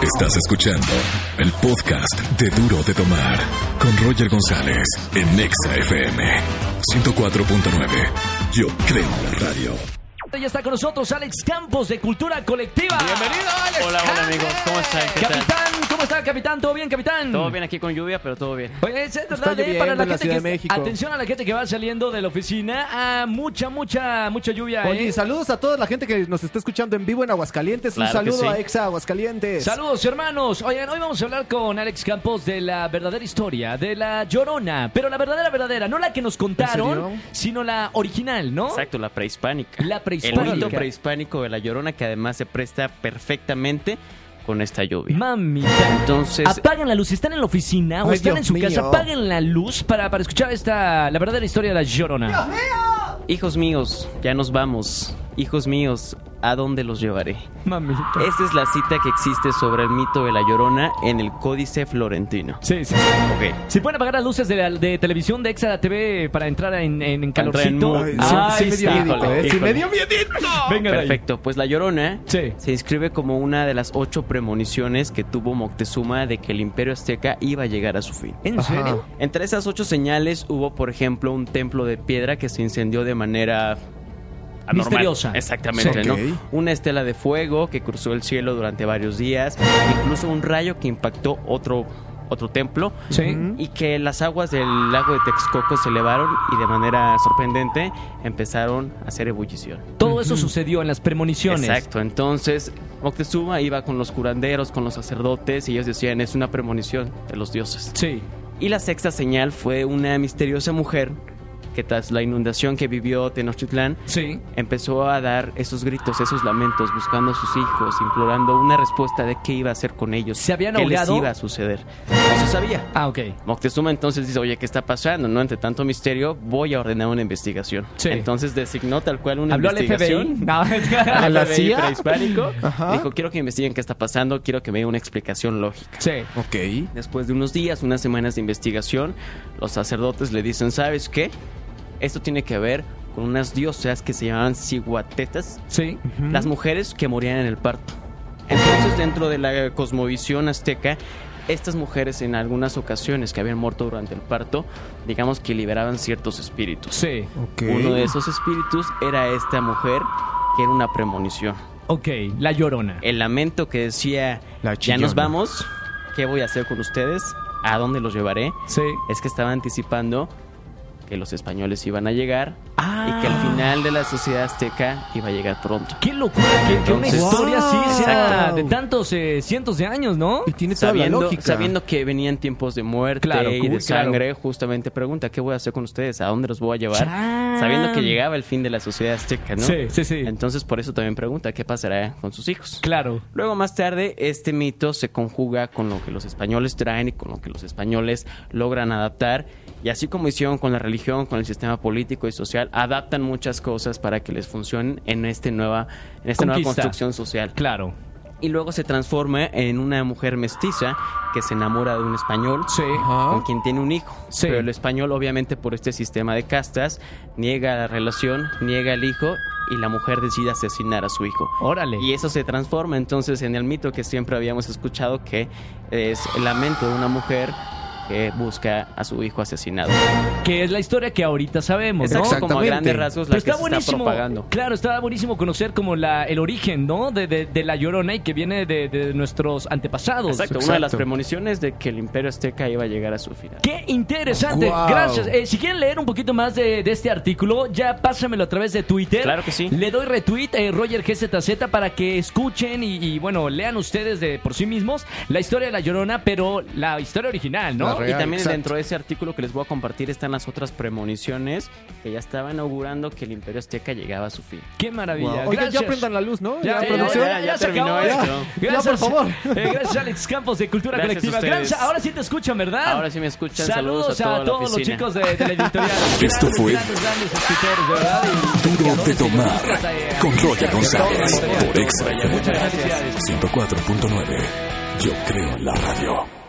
Estás escuchando el podcast de Duro de Tomar con Roger González en Nexa FM 104.9. Yo creo en la radio. Ya está con nosotros Alex Campos de Cultura Colectiva. Bienvenido, Alex. Hola amigos, ¿cómo están? ¿Qué Capitán, ¿cómo está, capitán? ¿Todo bien, capitán? Todo bien aquí con lluvia, pero todo bien. Oye, es verdad, para la gente que atención a la gente que va saliendo de la oficina, mucha lluvia. Oye, saludos a toda la gente que nos está escuchando en vivo en Aguascalientes. Claro, un saludo sí. a Exa Aguascalientes. Saludos, hermanos. Oigan, hoy vamos a hablar con Alex Campos de la verdadera historia de La Llorona, pero la verdadera, no la que nos contaron, sino la original, ¿no? Exacto, la prehispánica. La prehispánica. El mito prehispánico de La Llorona, que además se presta perfectamente con esta lluvia. Mamita. Entonces, apaguen la luz. Si están en la oficina o están Dios en su casa, mío. apaguen la luz para escuchar la verdadera historia de La Llorona. hijos míos, ya nos vamos. Hijos míos, ¿a dónde los llevaré? Mamita. Esta es la cita que existe sobre el mito de La Llorona en el Códice Florentino. Sí. Ok. Si pueden apagar las luces de televisión de Exa TV para entrar en calorcito. Entrar en Ay, sí, está. me dio miedito, Híjole, sí, me híjole. dio miedito. Venga de ahí. Perfecto, pues La Llorona Sí. se inscribe como una de las 8 premoniciones que tuvo Moctezuma de que el Imperio Azteca iba a llegar a su fin. ¿En serio? Entre esas 8 señales hubo, por ejemplo, un templo de piedra que se incendió de manera anormal. Misteriosa. Exactamente, Sí. ¿no? Ok. Una estela de fuego que cruzó el cielo durante varios días, incluso un rayo que impactó otro templo, Sí. y que las aguas del lago de Texcoco se elevaron y de manera sorprendente empezaron a hacer ebullición. Todo eso sucedió en las premoniciones. Exacto, entonces Moctezuma iba con los curanderos, con los sacerdotes, y ellos decían, es una premonición de los dioses. Sí. Y la sexta señal fue una misteriosa mujer que tras la inundación que vivió Tenochtitlán, Sí. empezó a dar esos gritos, esos lamentos, buscando a sus hijos, implorando una respuesta de qué iba a hacer con ellos. ¿Se habían ¿Qué les ahogado? iba a suceder? No se sabía. Ah, ok. Moctezuma entonces dice, oye, ¿qué está pasando? ¿No? Ante tanto misterio, voy a ordenar una investigación. Sí. Entonces designó tal cual una ¿Habló al investigación. FBI? No. ¿A la FBI CIA? prehispánico. Ajá. Dijo, quiero que investiguen qué está pasando, quiero que me den una explicación lógica. Sí. Ok. Después de unos días, unas semanas de investigación, los sacerdotes le dicen, ¿sabes qué? Esto tiene que ver con unas diosas que se llamaban ciguatetas, Sí. las mujeres que morían en el parto. Entonces, dentro de la cosmovisión azteca, estas mujeres en algunas ocasiones que habían muerto durante el parto, digamos que liberaban ciertos espíritus. Sí. Ok. Uno de esos espíritus era esta mujer, que era una premonición. Ok. La Llorona. El lamento que decía, La ya chillona. nos vamos, ¿qué voy a hacer con ustedes? ¿A dónde los llevaré? Sí. Es que estaba anticipando que los españoles iban a llegar Ah. y que el final de la sociedad azteca iba a llegar pronto. Qué locura que una Entonces- historia así sea Exacto. de tantos cientos de años, ¿no? Y tiene toda la lógica. Sabiendo que venían tiempos de muerte Claro, y de uy, claro. sangre, justamente pregunta, ¿qué voy a hacer con ustedes? ¿A dónde los voy a llevar? Chan. Sabiendo que llegaba el fin de la sociedad azteca, ¿no? Sí. Entonces, por eso también pregunta, ¿qué pasará con sus hijos? Claro. Luego, más tarde, este mito se conjuga con lo que los españoles traen y con lo que los españoles logran adaptar. Y así como hicieron con la religión, con el sistema político y social, adaptan muchas cosas para que les funcionen en esta nueva construcción social. Claro. Y luego se transforma en una mujer mestiza que se enamora de un español, Sí. Ajá. con quien tiene un hijo. Sí. Pero el español, obviamente, por este sistema de castas, niega la relación, niega el hijo, y la mujer decide asesinar a su hijo. Órale. Y eso se transforma entonces en el mito que siempre habíamos escuchado, que es el lamento de una mujer que busca a su hijo asesinado. Que es la historia que ahorita sabemos, ¿no? Exacto, como a Exactamente. grandes rasgos Pero la que está se buenísimo, está propagando. claro, está buenísimo conocer como el origen, ¿no? De La Llorona y que viene de nuestros antepasados. Exacto, una de las premoniciones de que el Imperio Azteca iba a llegar a su final. ¡Qué interesante! Wow. Gracias. Si quieren leer un poquito más de este artículo, ya pásamelo a través de Twitter. Claro que sí. Le doy retweet, Roger GZZ, para que escuchen y, bueno, lean ustedes por sí mismos la historia de La Llorona, pero la historia original, ¿no? La real. Y también Exacto. dentro de ese artículo que les voy a compartir están las otras premoniciones que ya estaban augurando que el Imperio Azteca llegaba a su fin. ¡Qué maravilla! Wow. Oigan, Gracias. ya prendan la luz, ¿no? Ya, producción. ya se terminó acabó esto. Gracias, Ya, por favor. Gracias, Alex Campos de Cultura Gracias Colectiva. a ustedes. Gracias. Ahora sí te escuchan, ¿verdad? Ahora sí me escuchan. Saludos a, toda a todos la los oficina. chicos de la editorial. Esto fue Grandes escritores, de verdad. Duro de Tomar con Roger González por Exa Muchas felicidades. 104.9. Yo creo en la radio.